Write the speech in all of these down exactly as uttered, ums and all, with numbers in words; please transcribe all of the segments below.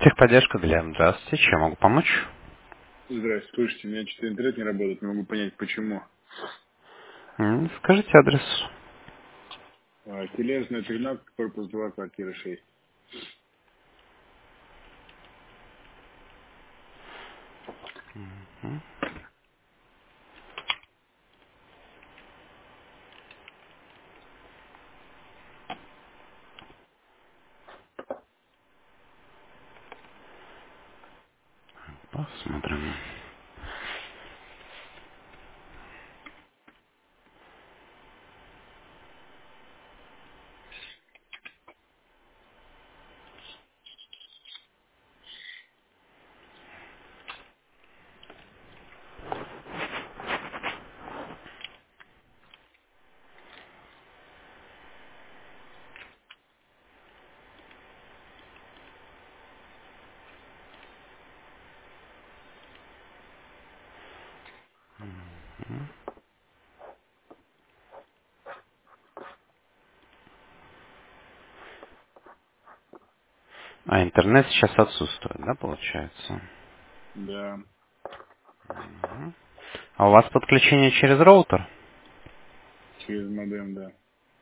Техподдержка для м. Здравствуйте, чем могу помочь? Здравствуйте, слушайте, у меня что-то интернет не работает, не могу понять почему. М, Скажите адрес. А, Тележная тринадцать, корпус два, квартира шесть. Посмотрим. А интернет сейчас отсутствует, да, получается? Да, А у вас подключение через роутер? через модем, да.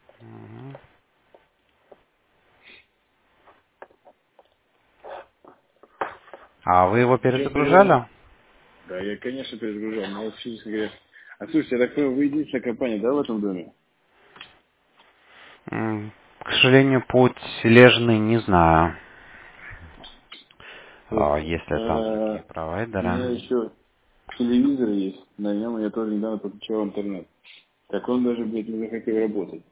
А вы его Причем перегружать? перезагружали? Да, я, конечно, перезагружал, но вот физически говоря. А слушайте, я так понимаю, вы единственная компания, да, в этом доме? М, К сожалению, путь лежный не знаю, а, Просто. если там другие э, У провайдеры. меня еще телевизор есть, на нем я тоже недавно подключал интернет. Так он даже, блядь, не захотел работать.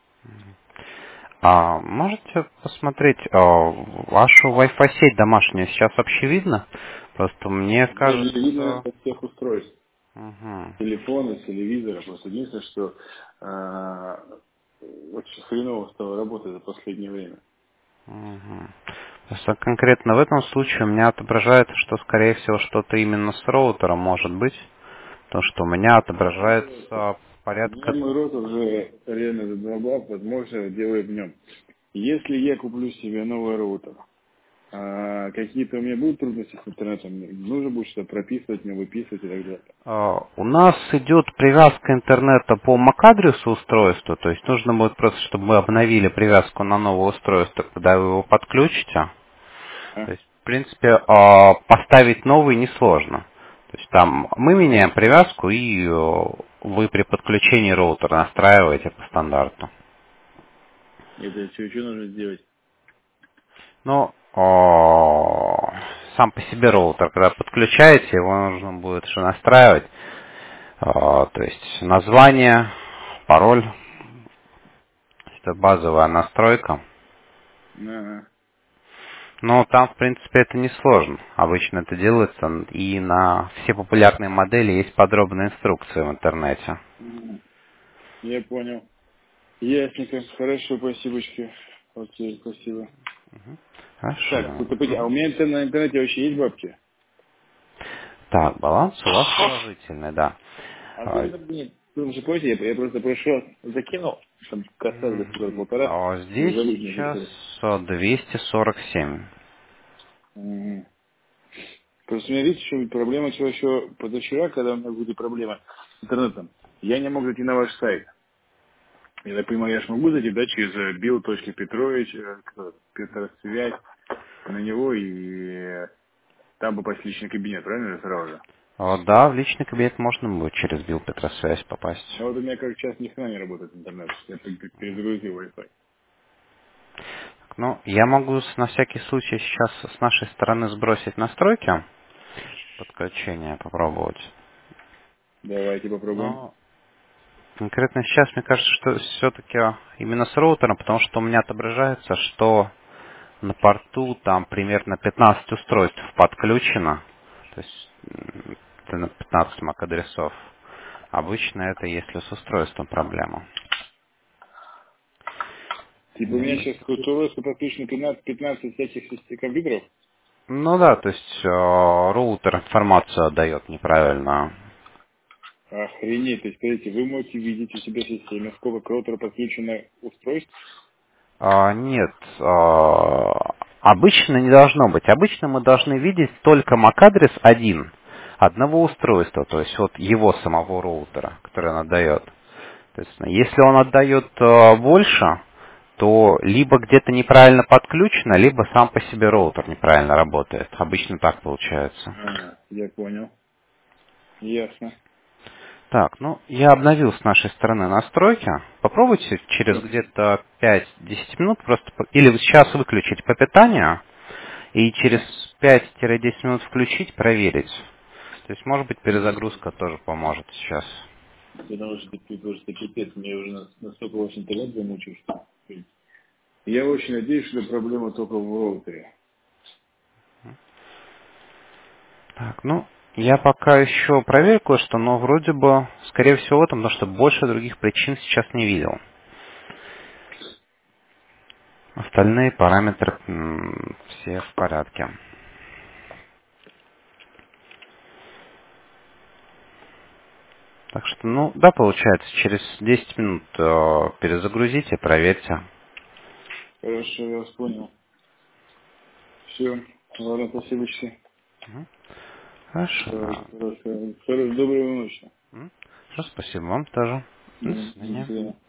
А можете посмотреть а, вашу Wi-Fi сеть домашнюю сейчас вообще видно? Просто мне Да, не видно кажется... со всех устройств. Мгм. Телефона, телевизора. Просто единственное, что э, очень хреново стало работать за последнее время. Мгм. Просто конкретно в этом случае у меня отображается, что, скорее всего, что-то именно с роутером может быть. То, что у меня отображается Меня порядка... мой рот уже реально задолбал, возможно, делаю в нем. Если я куплю себе новый роутер, а какие-то у меня будут трудности с интернетом, мне нужно будет что-то прописывать, мне выписывать и так далее. э, У нас идет привязка интернета по MAC-адресу устройства, то есть нужно будет просто, чтобы мы обновили привязку на новое устройство, когда вы его подключите. А? То есть, в принципе, э, поставить новый несложно. То есть там мы меняем привязку, и э, вы при подключении роутера настраиваете по стандарту. Это все еще нужно сделать. Ну, о, сам по себе роутер, когда подключаете, его нужно будет еще настраивать. О, то есть название, пароль, это базовая настройка. Ага. Но там, в принципе, это несложно. Обычно это делается, и на все популярные модели есть подробные инструкции в интернете. Мгм. Я понял. Ясненько. Хорошо, спасибочки. Окей, спасибо. Так, Хорошо. тут, а у Мгм. меня интер- на интернете вообще есть бабки? Так, баланс у вас положительный, да. А А, ты, нет, вы же помните, я, я просто прошлый раз закинул, чтобы касаться до мгм. полтора, А не здесь забыть не сейчас закрыть. а, двести сорок семь. Мгм. Просто у меня, видите, еще проблема началась еще позавчера, когда у меня были проблемы с интернетом. Я не мог зайти на ваш сайт. Я так понимаю, я же могу зайти, да, через э, bill.petrovich, э, кто, Петр связь на него, и э, там попасть в личный кабинет, правильно же сразу же? А, да, в личный кабинет можно будет через Билл Петросвязь попасть. Но вот у меня как сейчас ни хрена не работает интернет. Я пер- пер- перезагрузил Wi-Fi. Ну, я могу с- на всякий случай сейчас с нашей стороны сбросить настройки подключения, попробовать. Давайте попробуем. Но конкретно сейчас мне кажется, что все-таки именно с роутером, потому что у меня отображается, что на порту там примерно пятнадцать устройств подключено. То есть м, это на пятнадцать MAC-адресов. Обычно это если с устройством проблема. Типа у меня И- сейчас устройство подключено пятнадцать, пятнадцать всяких систем компьютеров. Ну да, то есть э, роутер информацию отдает неправильно. Охренеть, то есть, смотрите, вы можете видеть у себя в системе, сколько к роутеру подключено устройств. А, нет, Обычно не должно быть. Обычно мы должны видеть только эм эй си-адрес один, одного устройства, то есть от его самого роутера, который он отдает. То есть, если он отдает э, больше, то либо где-то неправильно подключено, либо сам по себе роутер неправильно работает. Обычно так получается. А, я понял. Ясно. Так, ну, я обновил с нашей стороны настройки. Попробуйте через Мгм. где-то пять-десять минут просто, по- или вот сейчас выключить по питанию, и через Ага. пять-десять минут включить, проверить. То есть, может быть, Мгм. перезагрузка тоже поможет сейчас. Потому что ты просто пипец, мне уже нас- настолько очень лет замучил, что... Я очень надеюсь, что проблема только в роутере. Так, ну, я пока еще проверю кое-что, но вроде бы, скорее всего, в этом, потому что больше других причин сейчас не видел. Остальные параметры м, все в порядке. Так что, ну, да, получается, через десять минут э, перезагрузите, проверьте. Хорошо, я вас понял. Все. Ладно, спасибо еще. Хорошо, Хорошо, да. хорошо. Хорошо, доброй ночи. М, Хорошо, спасибо вам тоже. До Мгм. До свидания. свидания.